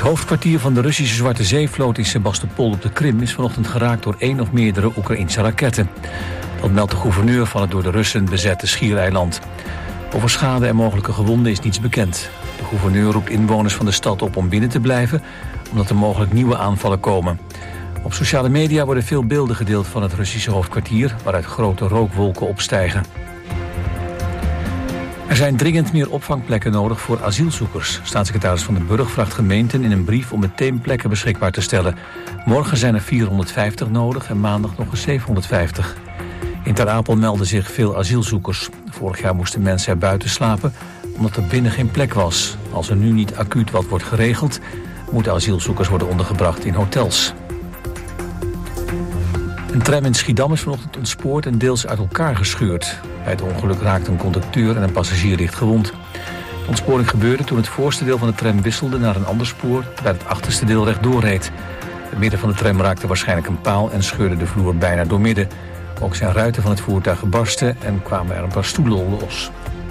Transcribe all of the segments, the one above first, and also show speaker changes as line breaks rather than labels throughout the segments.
hoofdkwartier van de Russische Zwarte Zeevloot in Sebastopol op de Krim is vanochtend geraakt door 1 of meerdere Oekraïnse raketten. Dat meldt de gouverneur van het door de Russen bezette schiereiland. Over schade en mogelijke gewonden is niets bekend. De gouverneur roept inwoners van de stad op om binnen te blijven, omdat er mogelijk nieuwe aanvallen komen. Op sociale media worden veel beelden gedeeld van het Russische hoofdkwartier, waaruit grote rookwolken opstijgen. Er zijn dringend meer opvangplekken nodig voor asielzoekers. Staatssecretaris Van den Burg vraagt gemeenten in een brief om meteen plekken beschikbaar te stellen. Morgen zijn er 450 nodig en maandag nog eens 750. In Ter Apel melden zich veel asielzoekers. Vorig jaar moesten mensen er buiten slapen omdat er binnen geen plek was. Als er nu niet acuut wat wordt geregeld, moeten asielzoekers worden ondergebracht in hotels. Een tram in Schiedam is vanochtend ontspoord en deels uit elkaar gescheurd. Bij het ongeluk raakte een conducteur en een passagier licht gewond. De ontsporing gebeurde toen het voorste deel van de tram wisselde naar een ander spoor, terwijl het achterste deel rechtdoor reed. Het midden van de tram raakte waarschijnlijk een paal en scheurde de vloer bijna doormidden. Ook zijn ruiten van het voertuig gebarsten en kwamen er een paar stoelen los.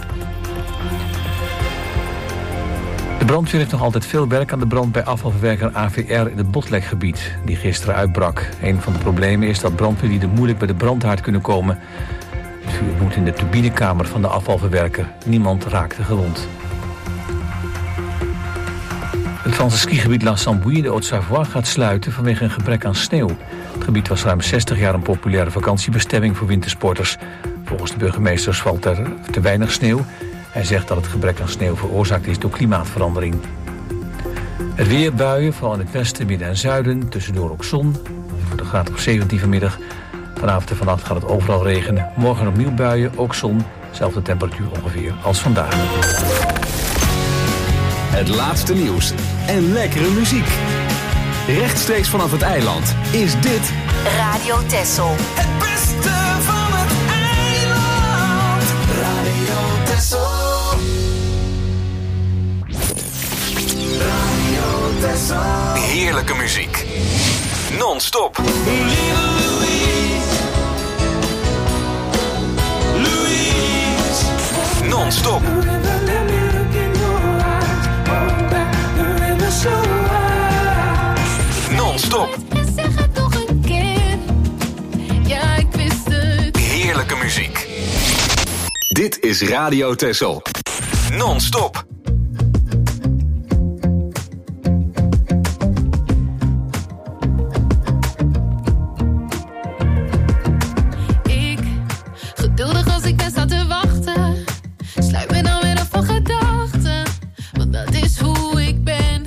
De brandweer heeft nog altijd veel werk aan de brand bij afvalverwerker AVR in het Botlekgebied, die gisteren uitbrak. Een van de problemen is dat brandweerlieden moeilijk bij de brandhaard kunnen komen. Het vuur woedt in de turbinekamer van de afvalverwerker. Niemand raakte gewond. Het Franse skigebied La Sambouille de Haute-Savoie gaat sluiten vanwege een gebrek aan sneeuw. Het gebied was ruim 60 jaar een populaire vakantiebestemming voor wintersporters. Volgens de burgemeesters valt er te weinig sneeuw. Hij zegt dat het gebrek aan sneeuw veroorzaakt is door klimaatverandering. Het weer, buien, vooral in het westen, midden en zuiden. Tussendoor ook zon. Het wordt een graad of 17 vanmiddag. Vanavond en vannacht gaat het overal regenen. Morgen opnieuw buien, ook zon. Zelfde temperatuur ongeveer als vandaag.
Het laatste nieuws en lekkere muziek. Rechtstreeks vanaf het eiland is dit
Radio Texel.
Het beste van het eiland. Radio Texel. Radio Texel.
heerlijke muziek. Non-stop. Non-stop. Non-stop.
Zeg het nog een keer. Ja, ik wist het.
Heerlijke muziek. Dit is Radio Texel. Non-stop.
Ik, geduldig als ik daar zat te wachten, sluit me dan weer af van gedachten, want dat is hoe ik ben.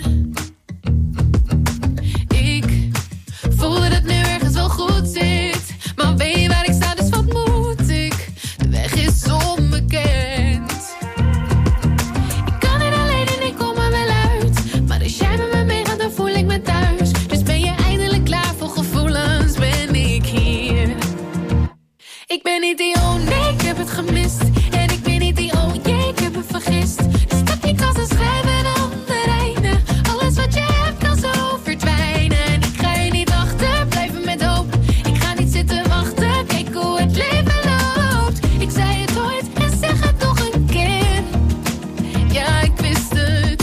Ik voel dat het nu ergens wel goed zit, maar weet je waar ik sta, dus wat moet ik? De weg is onbekend. Ik kan niet alleen en ik kom er wel uit, maar als jij met me meegaat dan voel ik me thuis. Dus ben je eindelijk klaar voor gevoelens, ben ik hier. Ik ben niet die oh nee, ik heb het gemist. En ik ben niet die oh jee, ik heb het vergist. Dus pak die kast en schrijf een ander einde. Alles wat je hebt kan zo verdwijnen. En ik ga je niet achter, blijven met hoop. Ik ga niet zitten wachten, kijk hoe het leven loopt. Ik zei het ooit en zeg het nog een keer. Ja, ik wist het.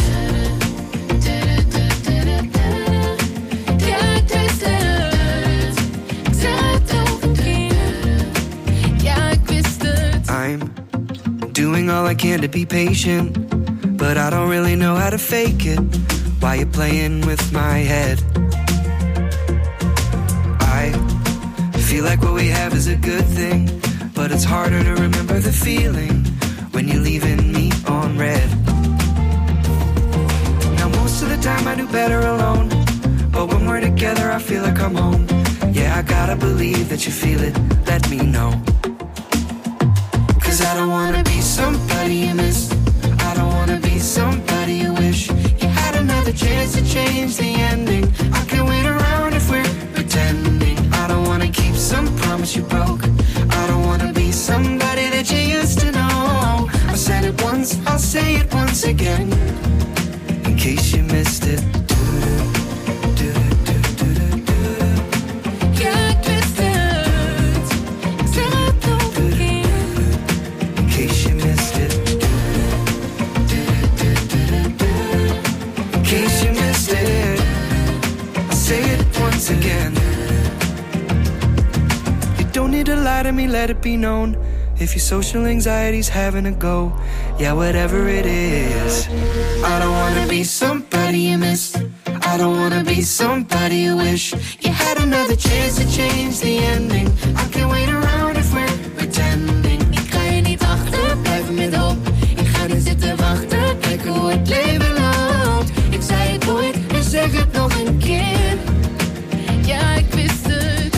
Ja, ik wist het. Ik zeg het nog een keer. Ja, ik wist het.
I'm doing all I can to be patient, but I don't really know how to fake it. Why you playing with my head? I feel like what we have is a good thing, but it's harder to remember the feeling when you're leaving me on red. Now most of the time I do better alone, but when we're together I feel like I'm home. Yeah, I gotta believe that you feel it, let me know. 'Cause I don't wanna be somebody you miss. I don't wanna be somebody you wish you had another chance to change the ending. I can't wait around if we're pretending. I don't wanna keep some promise you broke. I don't wanna be somebody that you used to know. I said it once, I'll say it once again, in case you missed it.
Ja, ik wist het. Ik zeg het nog een keer.
In case you missed it. In case you missed it. once again. You don't need to lie to me, let it be known. If your social anxiety's having a go, yeah, whatever it is. I don't wanna be somebody you miss. I don't wanna be somebody you wish you had another chance to change the ending. I can't wait around if we're pretending.
Ik ga je niet wachten, blijven met hoop. Ik ga er zitten wachten, kijken hoe het leven loopt. Ik zei het ooit en zeg het nog een keer. Ja, ik wist het.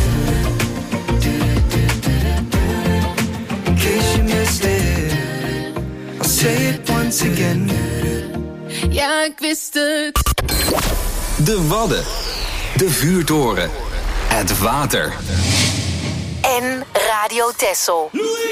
In case you missed it, I'll say it once again.
Ja, ik wist het.
De Wadden, de vuurtoren, het water.
En Radio Texel.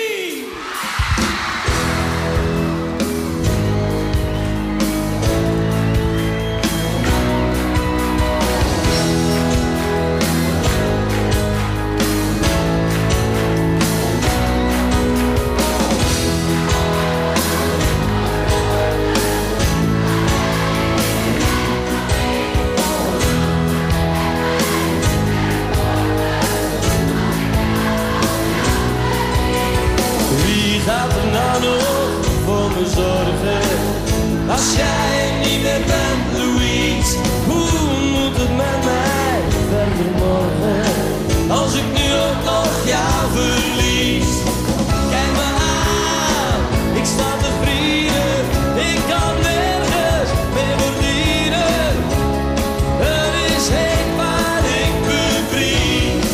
Gaat er nou nog voor me zorgen? Als jij niet meer bent, Louise, hoe moet het met mij verder morgen? Als ik nu ook nog jou verlies. Kijk me aan, ik sta te vrienden, ik kan nergens meer verdienen. Het is heet waar ik bevries.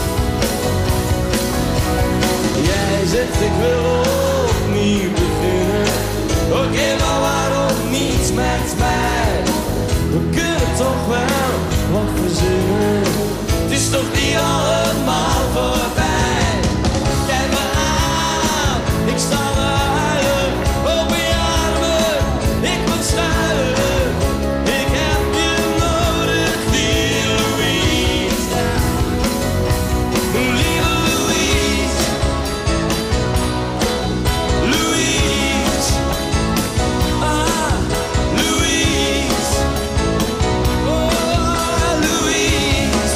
Jij zegt ik wil opnieuw beginnen. Oké, maar waarom niet met mij? We kunnen toch wel wat verzinnen. Het is toch niet allemaal voorbij. Kijk me aan, ik sta te huilen. Open je armen, ik moet schuilen. Ik heb je nodig, die Louise. Lieve Louise. Louise, ah, Louise, oh, Louise.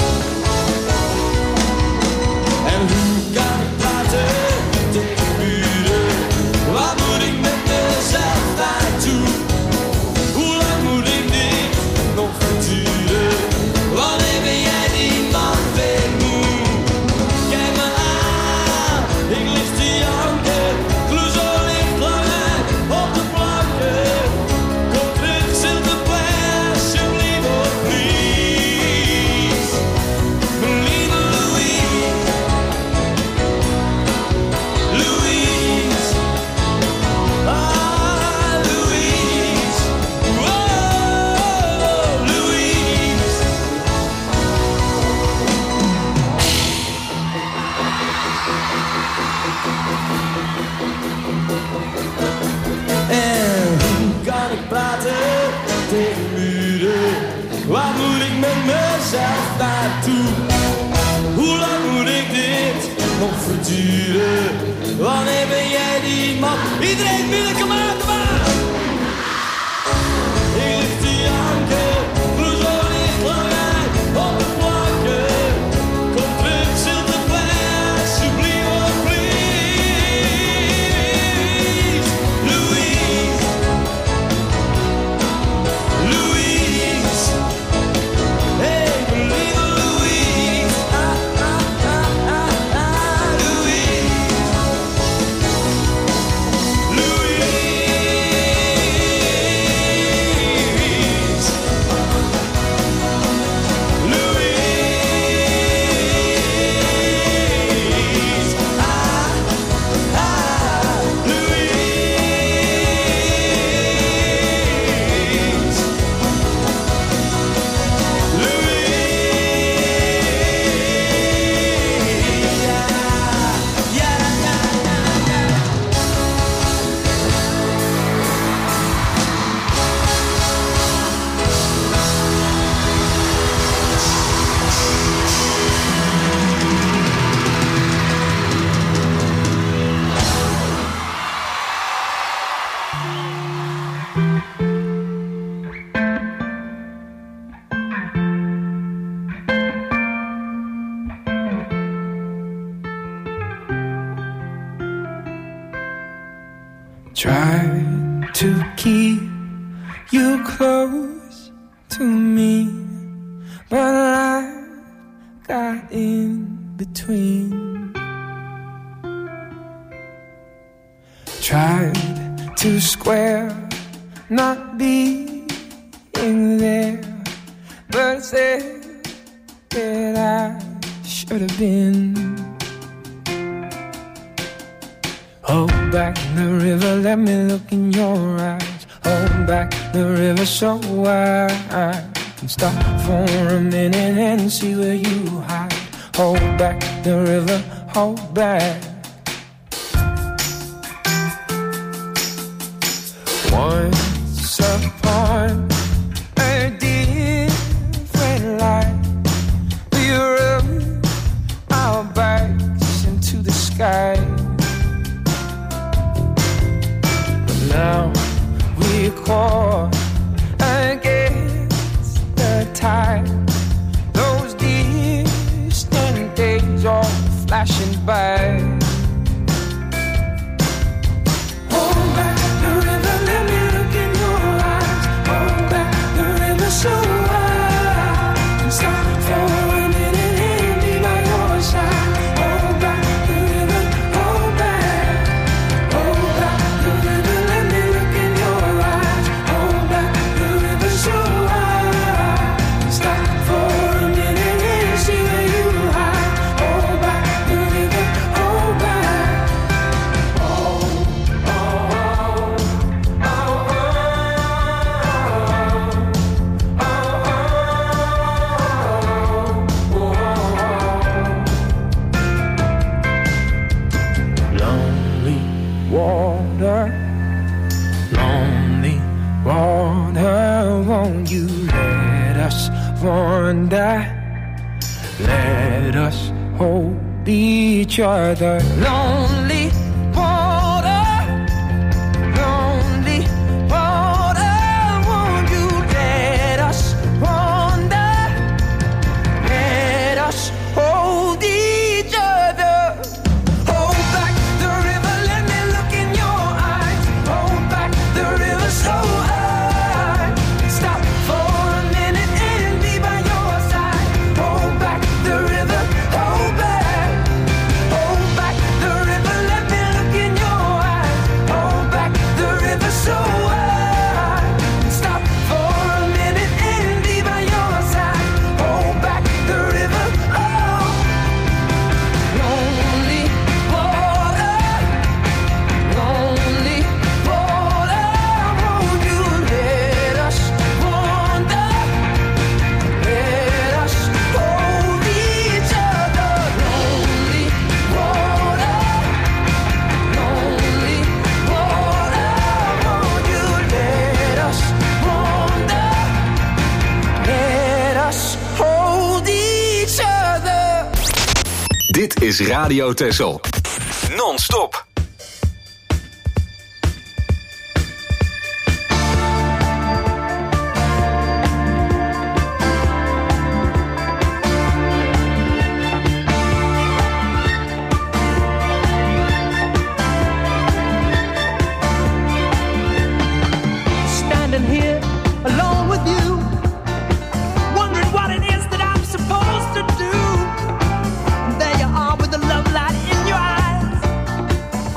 En hoe kan ik praten tegen buren? Wat moet ik met mezelf naartoe? Hoe lang moet ik dit nog verduren? Wanneer ben jij die man weer moe? Kijk me aan, ik lig te janken. Clouseau ligt langer op de planken. Kom terug, Sinterklaas, alsjeblieft, oh please. Mijn lieve Louise. Louise. Ah, Louise. Wow, Louise. En hoe kan ik praten tegen muren? Waar moet ik met mezelf naartoe? Hoe lang moet ik dit nog verduren? Wanneer ben jij die man? Iedereen binnen, kom uit de baan! Ik lig te janken, Clouseau ligt langer op de planken. Kom terug, Sinterklaas, alsjeblieft, oh please. Louise. Louise. Hey, mijn lieve Louise. Ah, ah, ah, ah, ah, Louise. Louise.
Try to keep you close to me, but I got in between. Tried to square not being there, but said that I should have been. Hold back the river, let me look in your eyes. Hold back the river so I can stop for a minute and see where you hide. Hold back the river, hold back. Once upon a different life, we rode our bikes into the sky. Now we're caught against the tide. Those distant days are flashing by. Hold back the river, let me look in your eyes. Hold back the river so I can stop for a minute and be by your side. Hold back the river, hold back. Hold back the river, let me look in your eyes. Hold back the river so I can stop for a minute and see where you hide. Hold back the river, hold back. Lonely water, won't you let us wander? Let us hold each other. Lonely water, won't you let us wander? Let us hold each other. Hold back the river, let me look in your eyes. Hold back the river so I can stop for a minute and be by your side. Hold back the river, hold back. Hold back the river, let me look in your eyes. Hold back the river so I can stop for a minute and be by your side. Hold back the river, oh. Lonely water, won't you let us wander? Let us hold each other. Lonely water, won't you let us wander? Let us hold each other.
Dit is Radio Texel. Non-stop.
Standing here alone with you, wondering what it is that I'm supposed to do. And there you are with the love light in your eyes.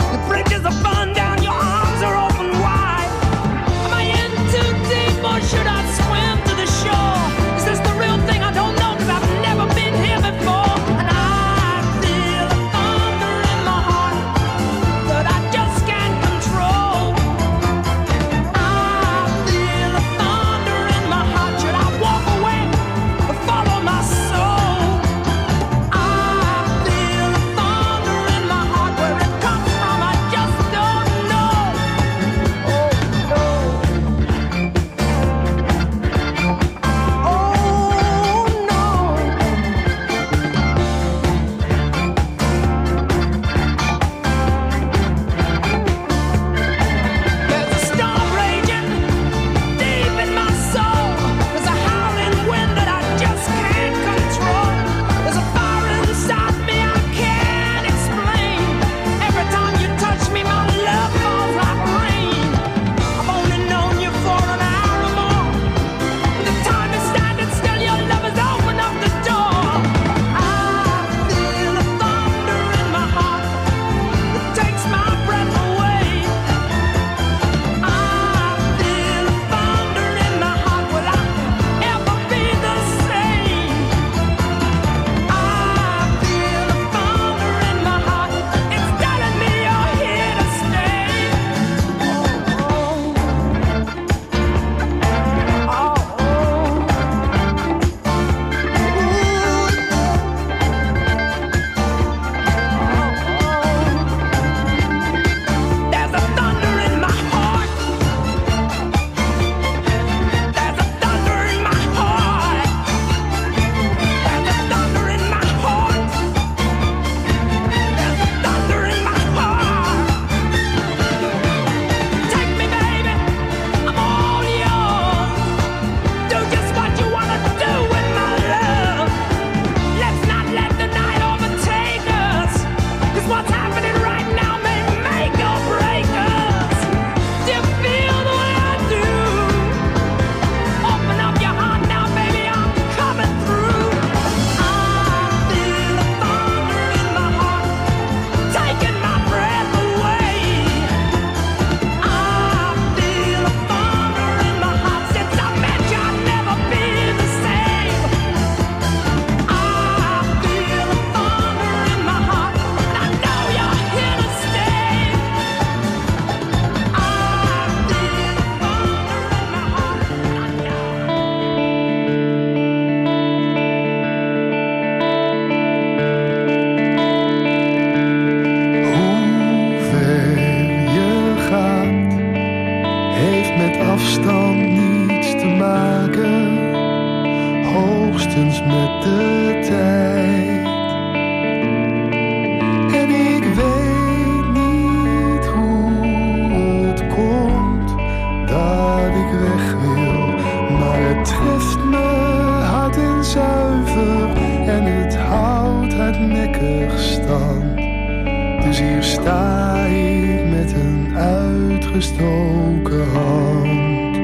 hoogstens met de tijd. En ik weet niet hoe het komt dat ik weg wil, maar het treft me hard en zuiver en het houdt hardnekkig stand. Dus hier sta ik met een uitgestoken hand.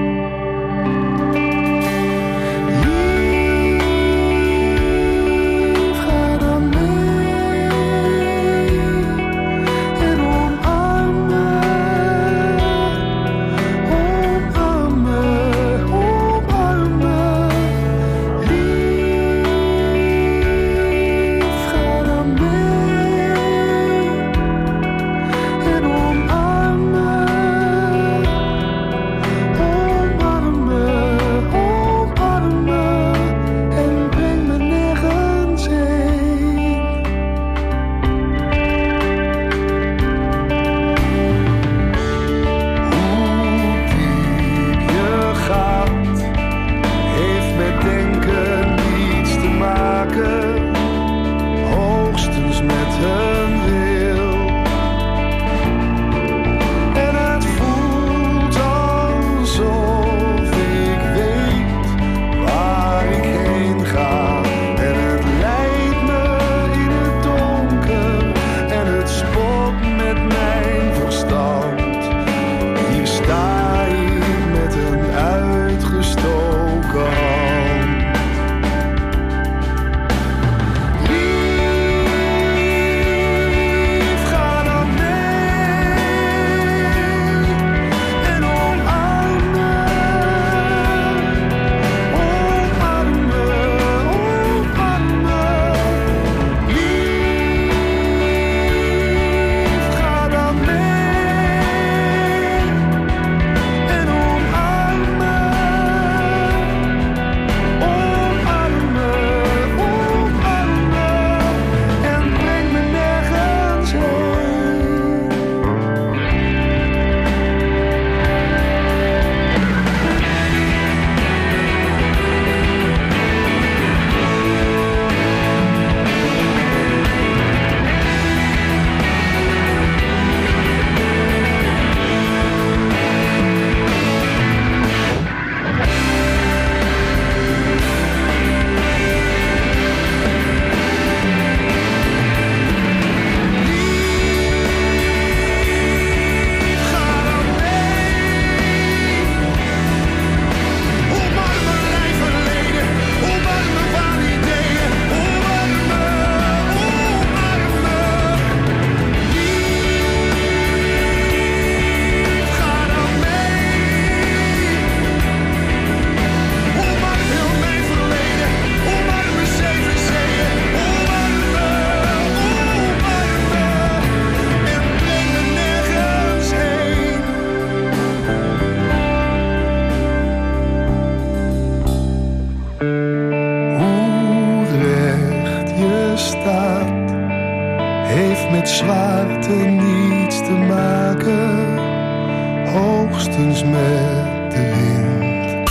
Hoogstens met de wind.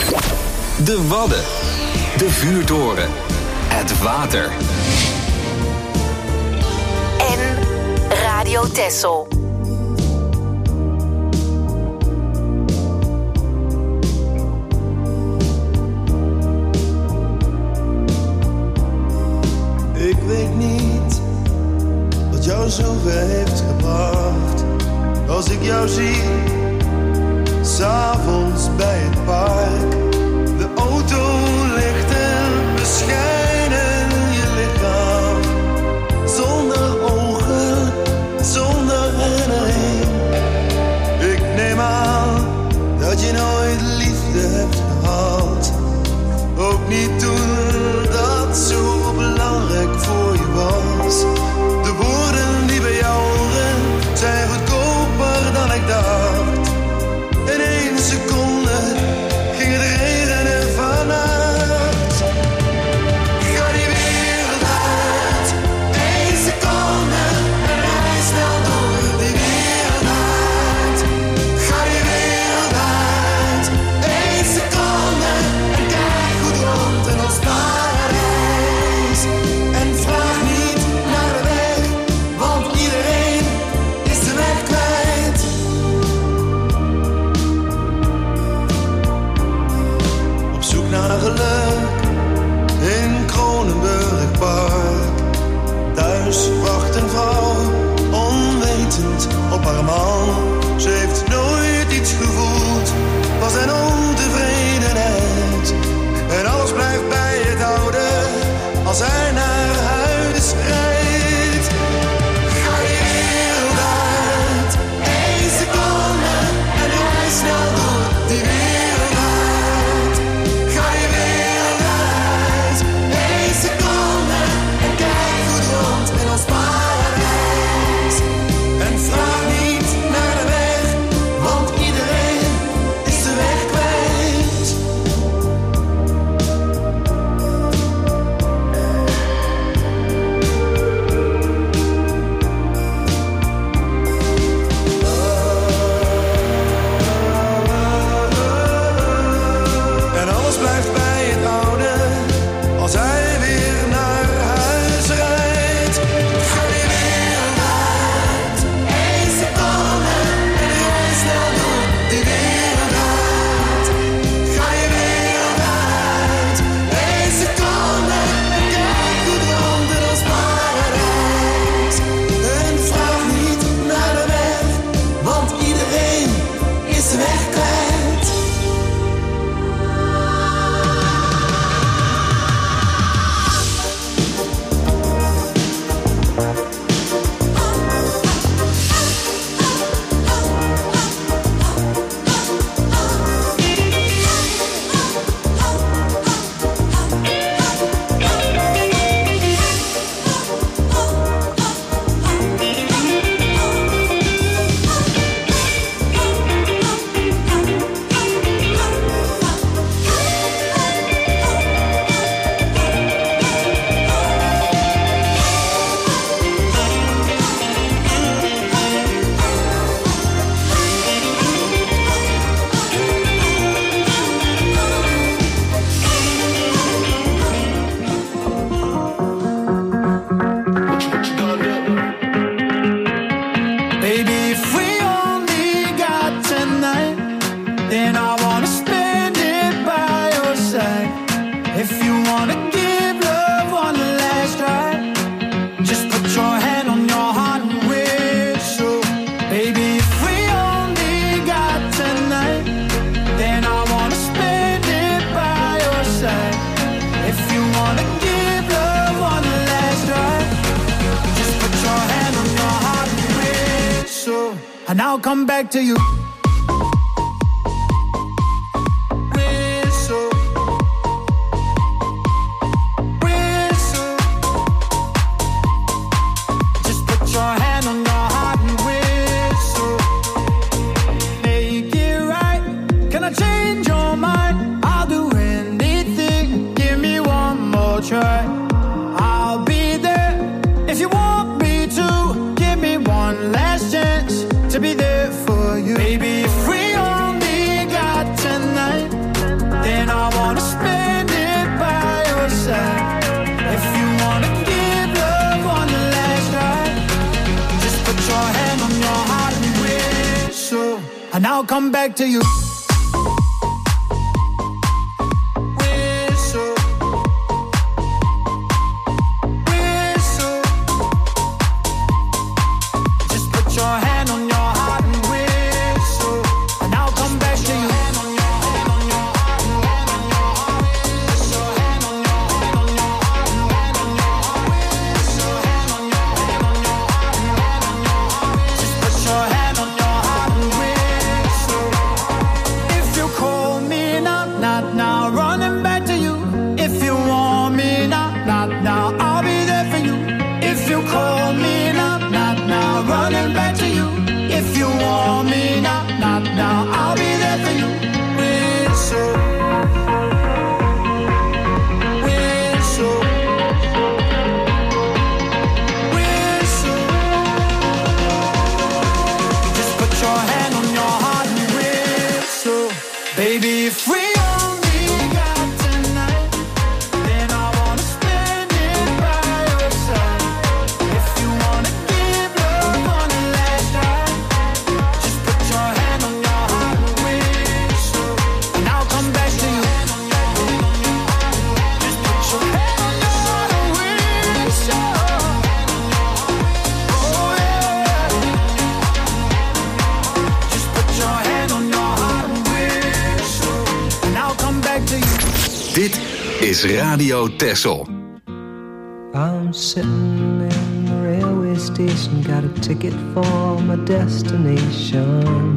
De Wadden. De vuurtoren. Het water.
En Radio Texel.
Ik weet niet wat jou zover heeft gebracht. Als ik jou zie, 's avonds bij het park. De auto ligt en beschijnen je lichaam. Zonder ogen, zonder herinnering. Ik neem aan dat je nooit liefde hebt gehad. Ook niet toen dat zo belangrijk voor je was. De woorden die bij jou horen zijn goedkoper dan ik dacht. In 1 seconde ging het als hij naar huis rijdt. Ga je wereld uit, 1 seconde en rij snel door die wereld uit. Ga je wereld uit, 1 seconde en kijk goed rond in ons paradijs. En vraag niet naar de weg, want iedereen is de weg kwijt. En alles blijft bij het oude, als hij weer naar huis rijdt. Ga je wereld uit, 1 seconde en rij snel door die wereld uit. Ga je wereld uit, 1 seconde en kijk goed rond in ons paradijs. En vraag niet naar de weg, want iedereen is de weg kwijt. Baby, if we only got tonight, then I wanna spend it by your side. If you wanna give love one last try, just put your hand on your heart and whistle. Baby, if we only got tonight, then I wanna spend it by your side. If you wanna give love one last try, just put your hand on your heart and whistle, and I'll come back to you. Whistle, whistle. Just put your hand on your heart and whistle. Make it right. Can I change your mind? I'll do anything. Give me one more try. I'll be there if you want me to. Give me one last chance to be there for you. Baby, if we only got tonight, then I wanna spend it by your side. If you wanna give love one last try, just put your hand on your heart and whistle, and I'll come back to you. Whistle, whistle. Just put your hand on your heart and whistle, and I'll come back to you. Just put your hand on your heart and whistle. If you call me now, not now, running back to you. If you want me now, not now, I'll be there for you. If you call me now, not now, running back to you. If you want me now, not now, I'll be there for you. Whistle, whistle, whistle. Just put your hand on your heart and whistle. Baby, if we only got tonight, then I wanna spend it by your side. If you wanna give love one last try, just put your hand on your heart and whistle, and I'll come back to you. Just put your hand on your heart and whistle. Oh yeah. Just put your hand on your heart and whistle, and I'll come back to you.
Dit is Radio Texel.
I'm sitting in the railway station, got a ticket for my destination.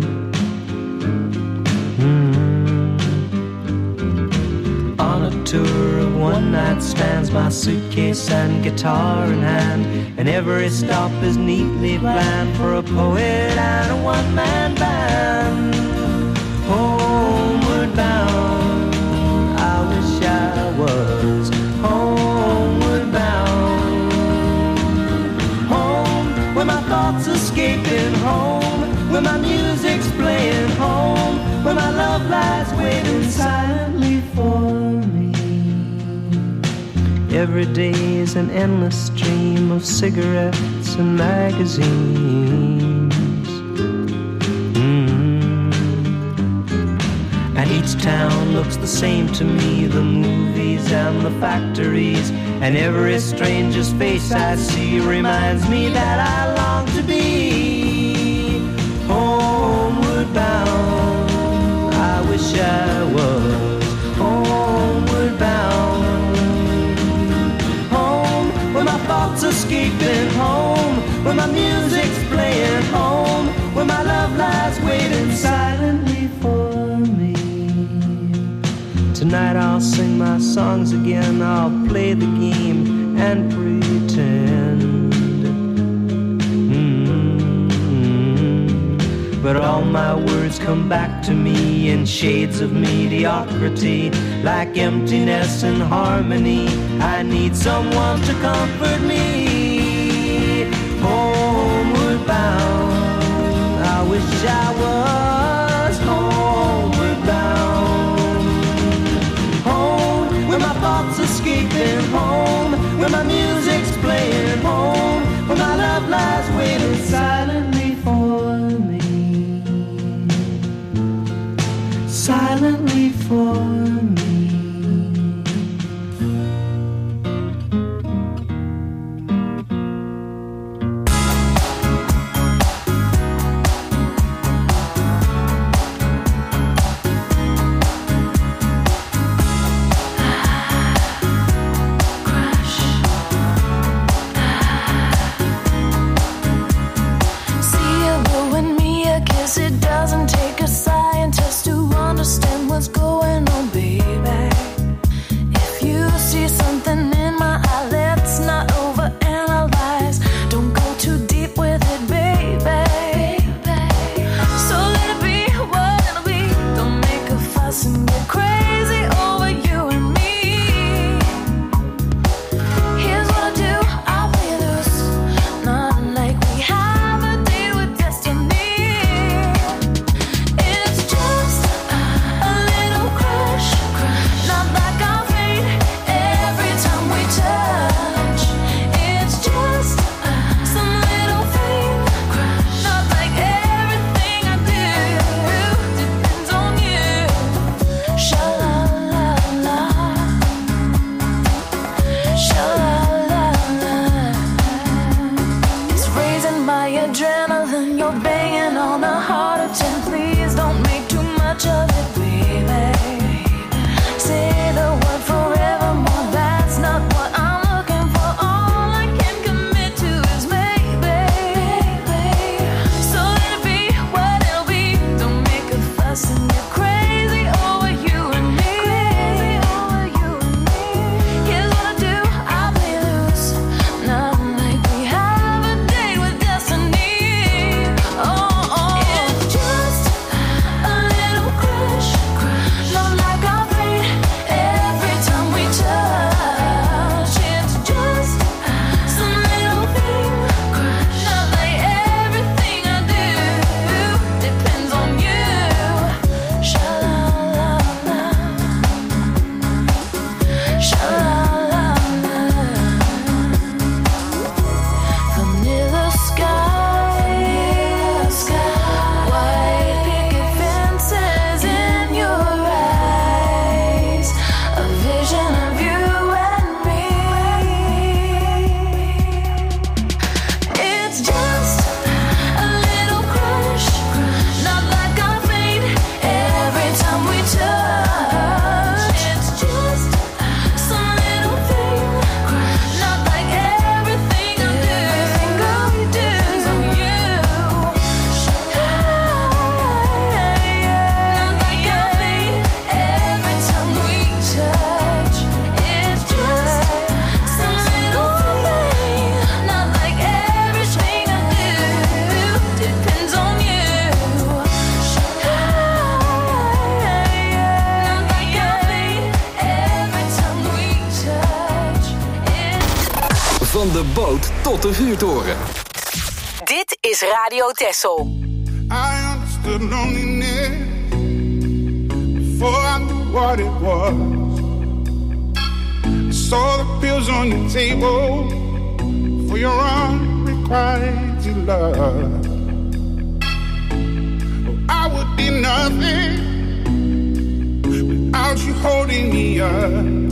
On a tour of one-night stands, my suitcase and guitar in hand, and every stop is neatly planned for a poet and a one-man band. Homeward bound, I wish I was homeward bound. Home, where my thoughts escaping, home, where my music's playing, home, where my love lies waiting silently for me. Every day is an endless stream of cigarettes and magazines. And each town looks the same to me, the movies and the factories, and every stranger's face I see reminds me that I long to be homeward bound. I wish I was homeward bound. Home, where my thoughts escaping, home, where my music's playing, home, where my love lies waiting silently for me. Tonight I'll sing my songs again, I'll play the game and pretend. But all my words come back to me in shades of mediocrity, like emptiness and harmony. I need someone to comfort me. Homeward bound, I wish I was homeward bound. Home, where my thoughts escaping, home, where my music's playing, home, where my love lies waiting silently for me. Silently for me.
Van de boot tot de vuurtoren.
Dit is Radio Texel.
I understood loneliness before I knew what it was. I saw the pills on your table for your unrequited love. I would be nothing without you holding me up.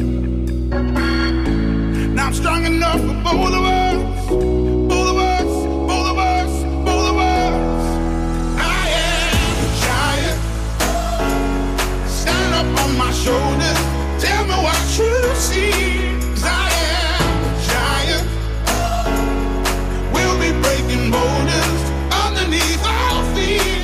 Now I'm strong enough for both of us. Both of us, both of us, both of us. I am a giant. Stand up on my shoulders. Tell me what you see. 'Cause I am a giant. We'll be breaking boulders underneath our feet.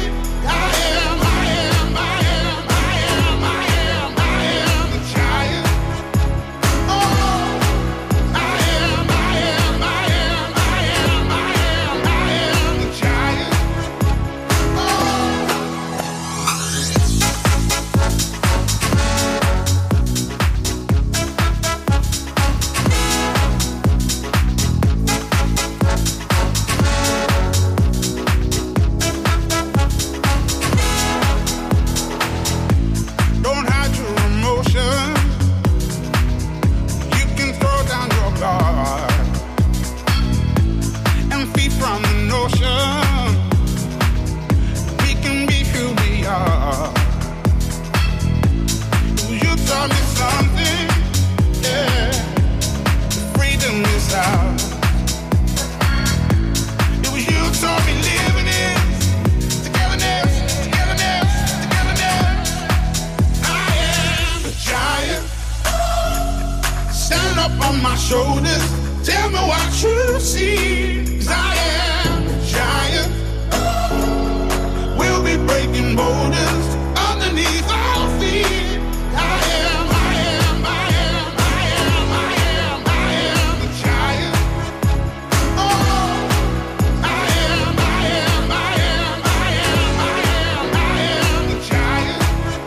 Shoulders, tell me what you see. 'Cause I am a giant. We'll be breaking boulders underneath our feet. I am, I am, I am, I am, I am, I am a giant. Oh, I am, I am, I am, I am, I am, I am a giant.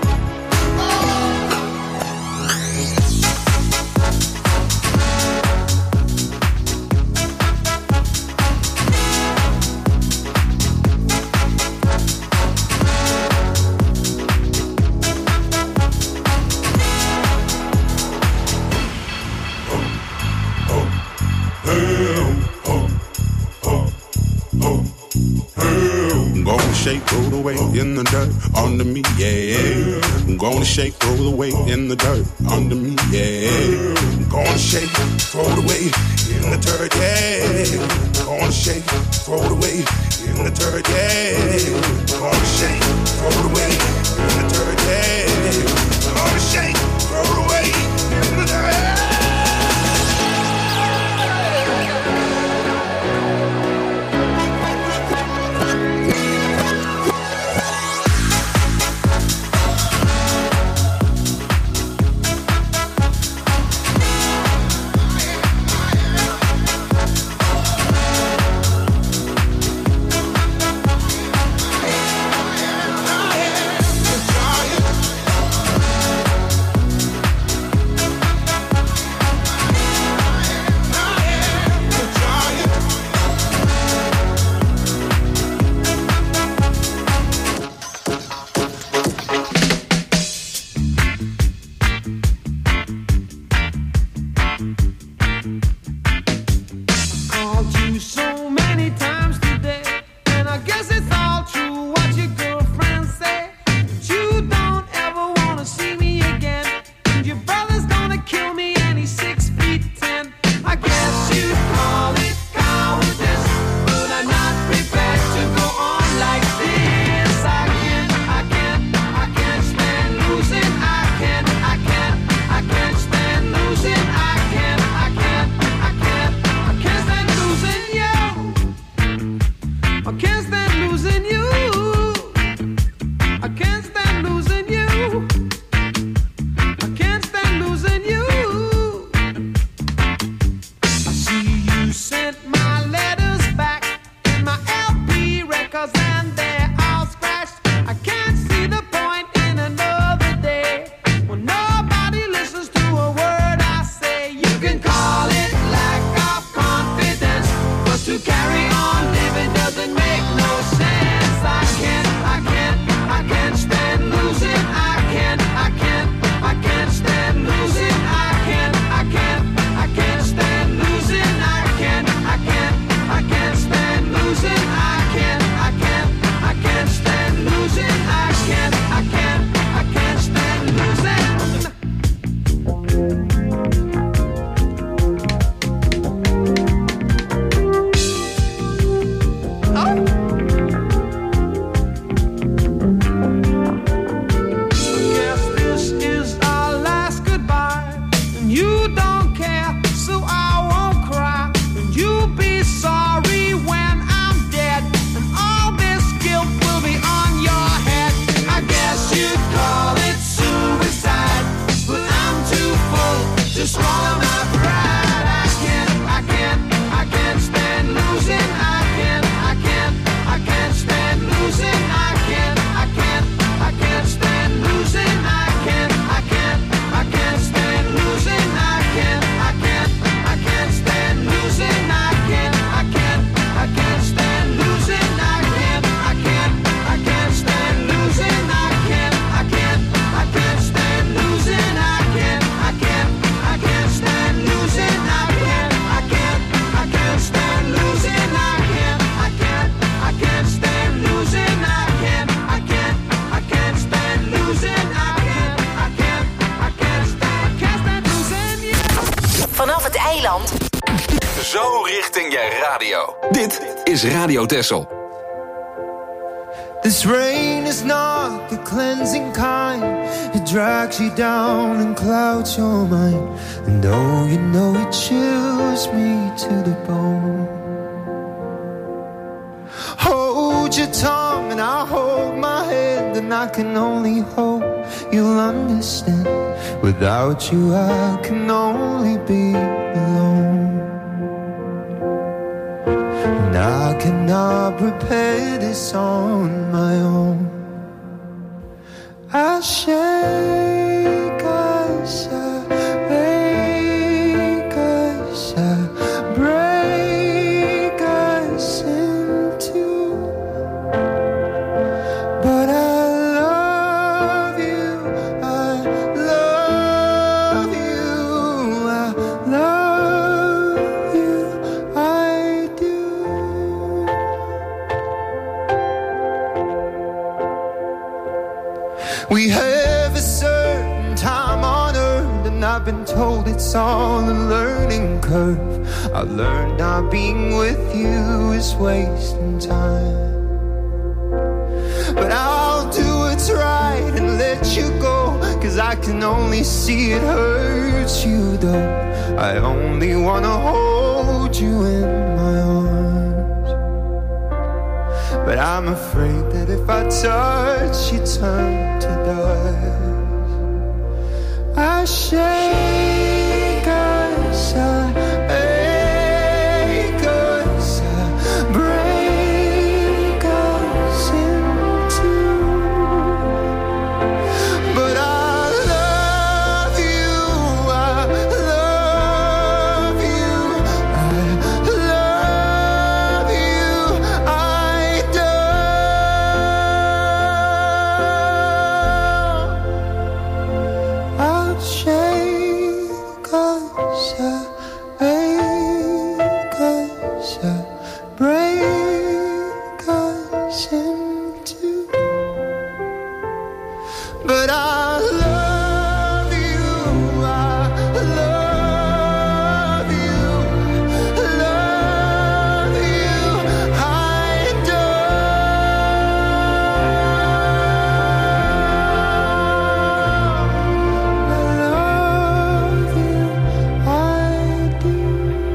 Shake, roll the weight in the dirt under me, yeah. I'm gonna shake, roll the weight in the dirt under me, yeah. I'm gonna shake, throw the weight in the dirt, yeah. I'm gonna shake, throw the weight in the dirt, yeah. I'm gonna shake, throw the weight in the dirt, yeah. I'm gonna shake, throw the weight in the dirt.
vanaf het eiland.
Zo richting je radio. Dit is Radio Texel.
This rain is not the cleansing kind. It drags you down and clouds your mind. And oh, you know it chills me to the bone. Hold your tongue and I'll hold my hand. And I can only hope you'll understand. Without you I can only be alone. And I cannot prepare this on my own. I shake, I sigh, ache, I sigh, break us in two. But I love you, I love you, I love you, I do. We have a certain time on earth, and I've been told it's all a learning curve. I learned not being with you is wasting time. But I'll do what's right and let you go, 'cause I can only see it hurts you though. I only wanna hold you in my arms. But I'm afraid that if I touch you turn to dust. I shake, I sigh, ache, I sigh, break us in two. But I love you, I love you, I love you, I do. I'll shake us, ache us, break us in two. But I love you, I love you, I do. I love you, I do.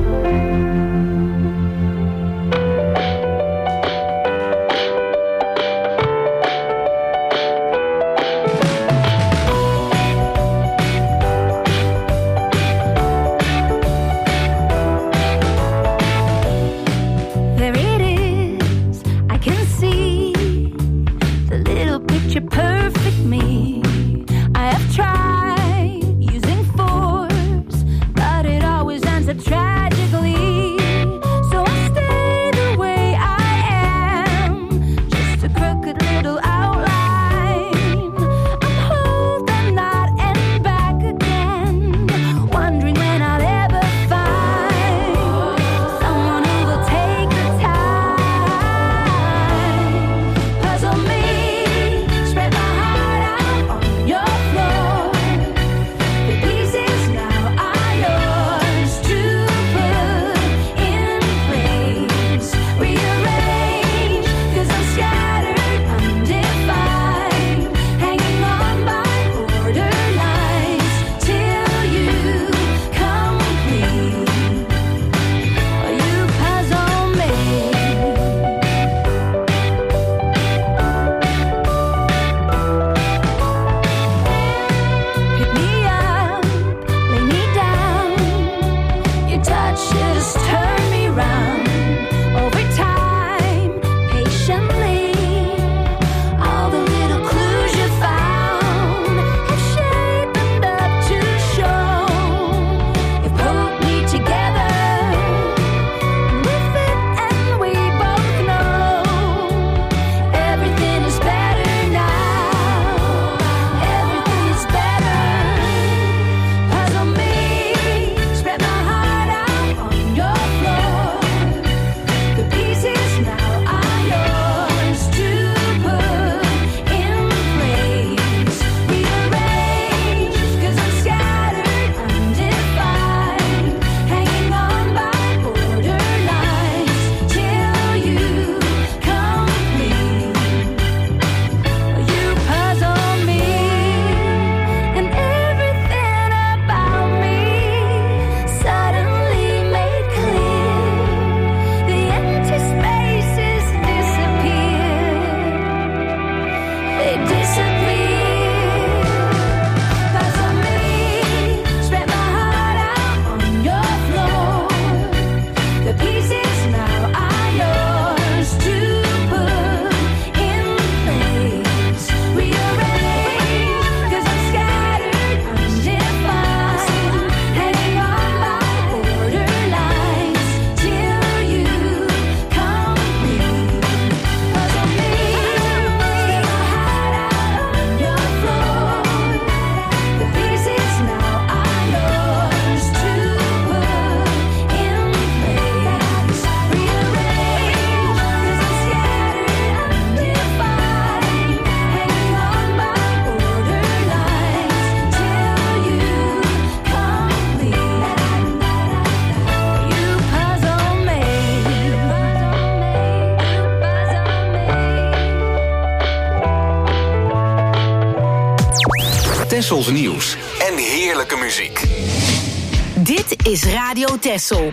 Tessels nieuws en heerlijke muziek.
Dit is Radio Tessel.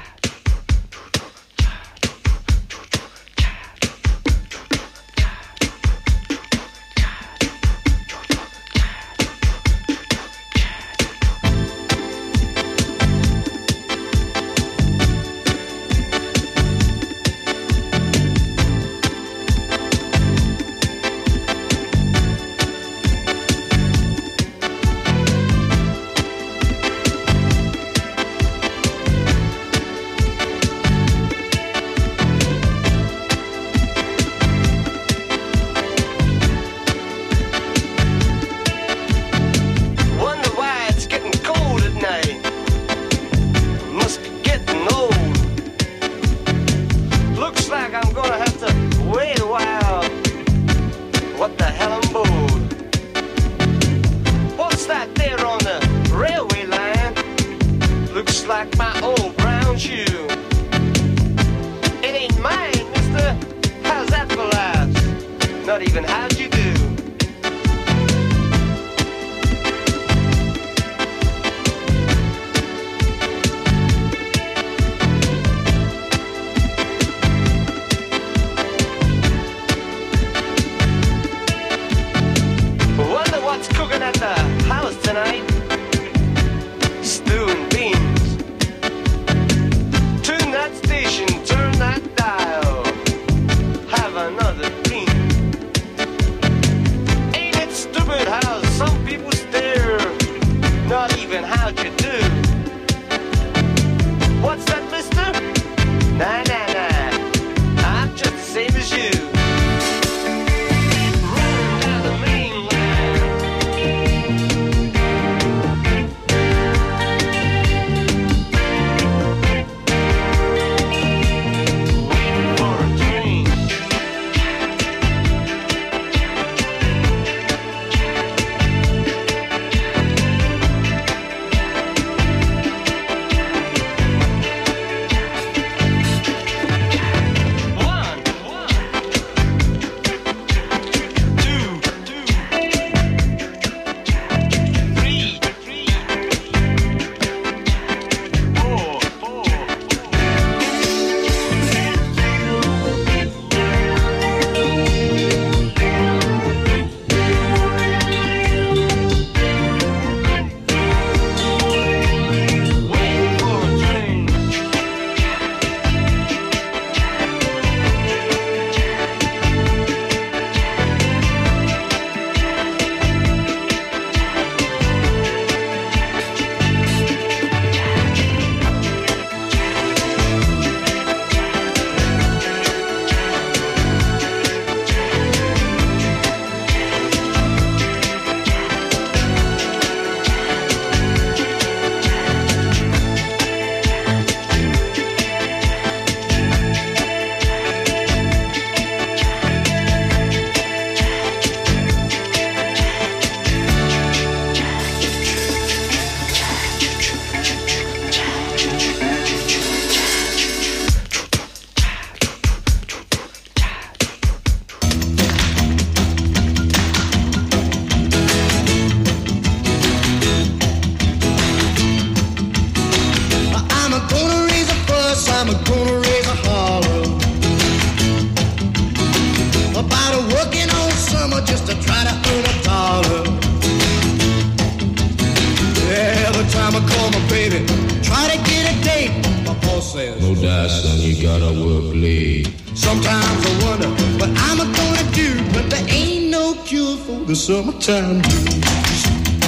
No die, son, you gotta work late.
Sometimes I wonder what I'm gonna do, but there ain't no cure for the summertime blues.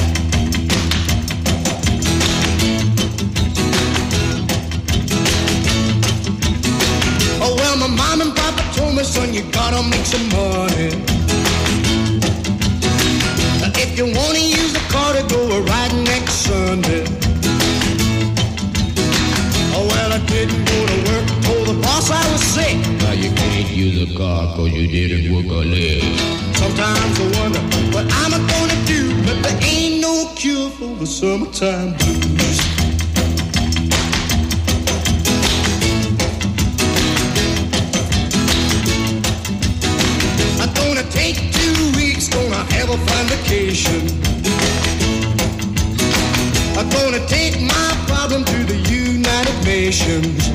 Oh well, my mom and papa told me, son, you gotta make some money. If you wanna use the car to go riding next Sunday. Oh well, I didn't go to work, told the boss I was sick.
Now you can't use a car cause you didn't work a leg.
Sometimes I wonder what I'm gonna do, but there ain't no cure for the summertime blues. I'm gonna take 2 weeks, gonna have a fine vacation.
donations.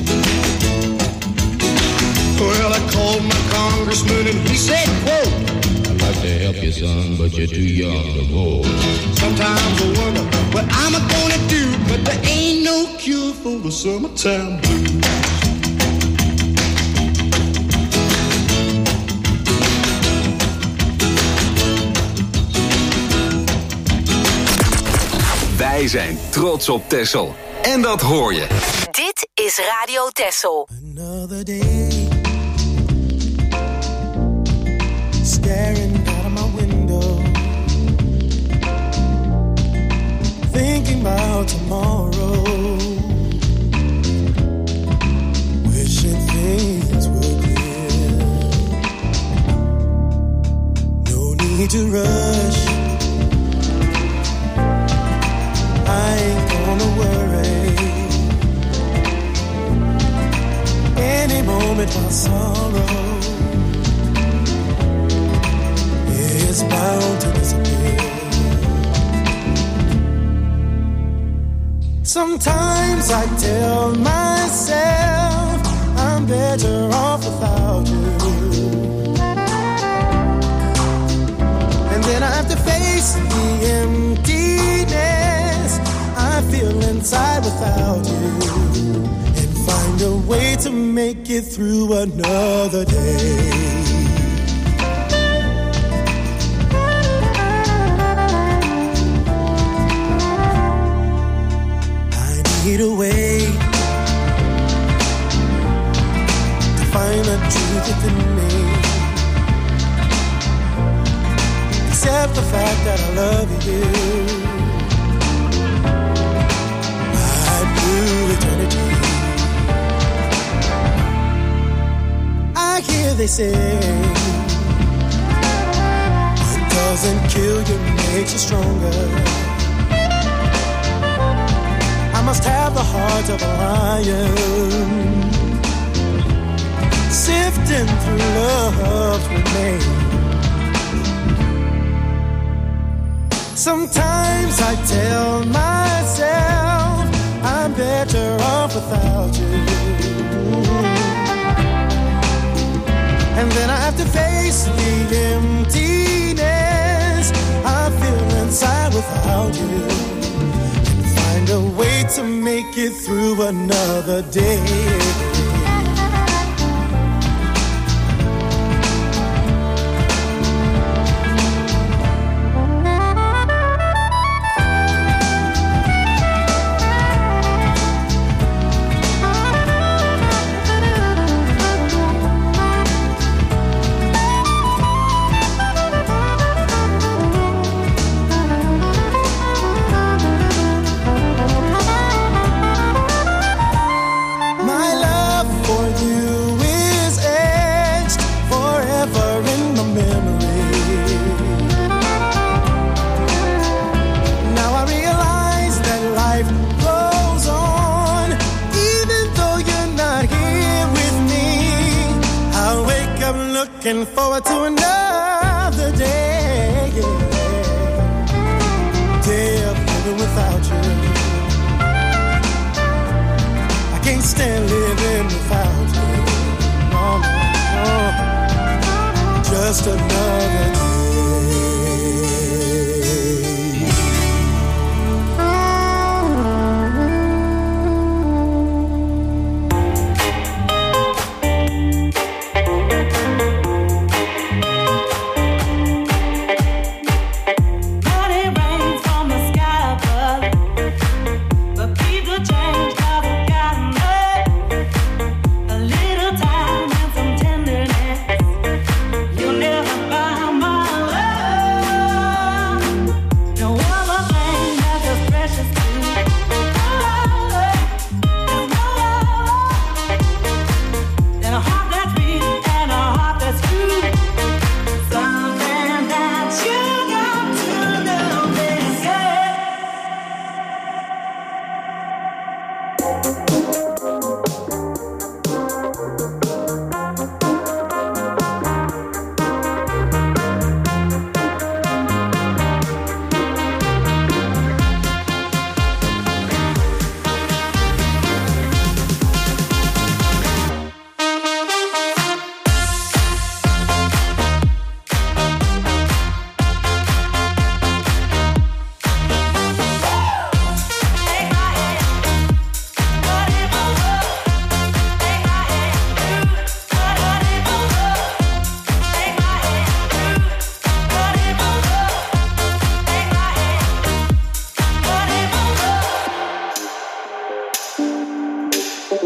Well, I called my congressman and he said, quote,
I'd like to help you, son, but you're too young to vote.
sometimes I wonder what I'm gonna do, but there ain't no cure for the summertime blues.
Wij zijn trots op Texel. En dat hoor je.
Dit is Radio Texel.
Another day, staring out of my window, thinking about tomorrow, wishing things were clear. No need to rush, I ain't gonna worry. Any moment my sorrow is bound to disappear. Sometimes I tell myself I'm better off without you, and then I have to face the emptiness I feel inside without you, and find a way to make it through another day. I need a way to find the truth within me, accept the fact that I love you. Eternity. I hear they say what doesn't kill you makes you stronger. I must have the heart of a lion, sifting through love's remains. Sometimes I tell myself I'm better off without you, and then I have to face the emptiness I feel inside without you, and find a way to make it through another day. Looking forward to another day, day of living without you. I can't stand living without you. No, no, no. Just another day.
You'll never buy my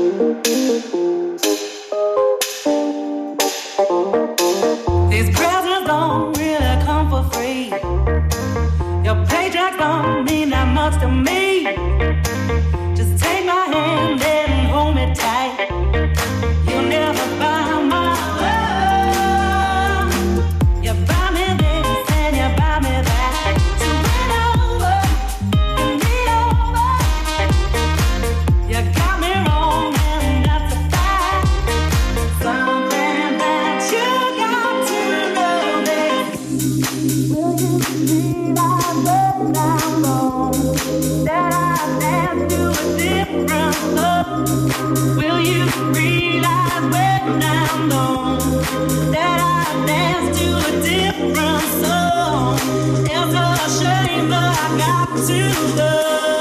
These presents don't really come for free. Your paycheck don't mean that much to me. Just take my hand and hold me tight. You'll never buy my love. You buy me this and you buy me that. So win over, win me over. You got me wrong and that's a fact. Something that you got to know is, will you realize when I'm wrong that I dance to a different love? Will you realize when I'm gone that I dance to a different song? It's a shame but I got to go.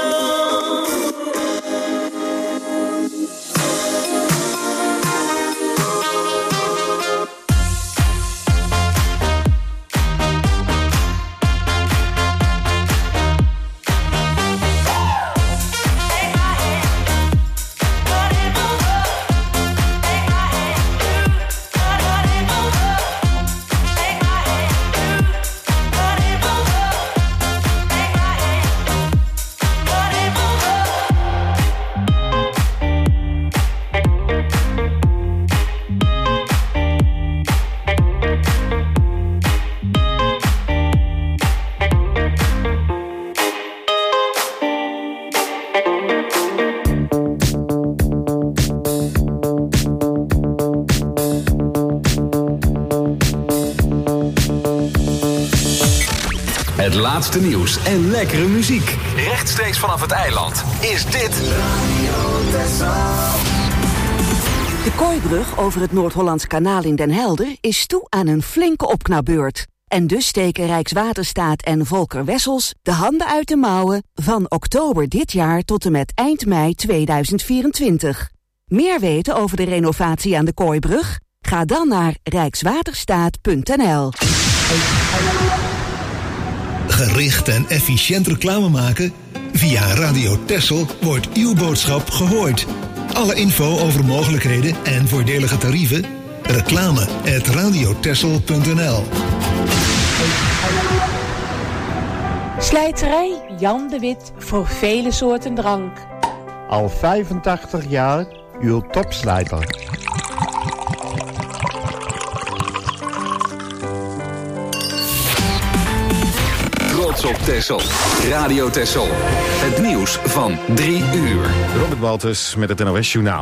Het laatste nieuws en lekkere muziek. Rechtstreeks vanaf het eiland is dit Radio Texel.
De Kooibrug over het Noord-Hollands Kanaal in Den Helder is toe aan een flinke opknapbeurt. En dus steken Rijkswaterstaat en Volker Wessels de handen uit de mouwen van oktober dit jaar tot en met eind mei 2024. Meer weten over de renovatie aan de Kooibrug? Ga dan naar rijkswaterstaat.nl.
Gericht en efficiënt reclame maken? Via Radio Texel wordt uw boodschap gehoord. Alle info over mogelijkheden en voordelige tarieven? reclame@radiotexel.nl.
Slijterij Jan de Wit voor vele soorten drank.
Al 85 jaar uw topslijter.
Trots op Texel. Radio Texel. Het nieuws van 3 uur.
Robert Walters met het NOS Journaal.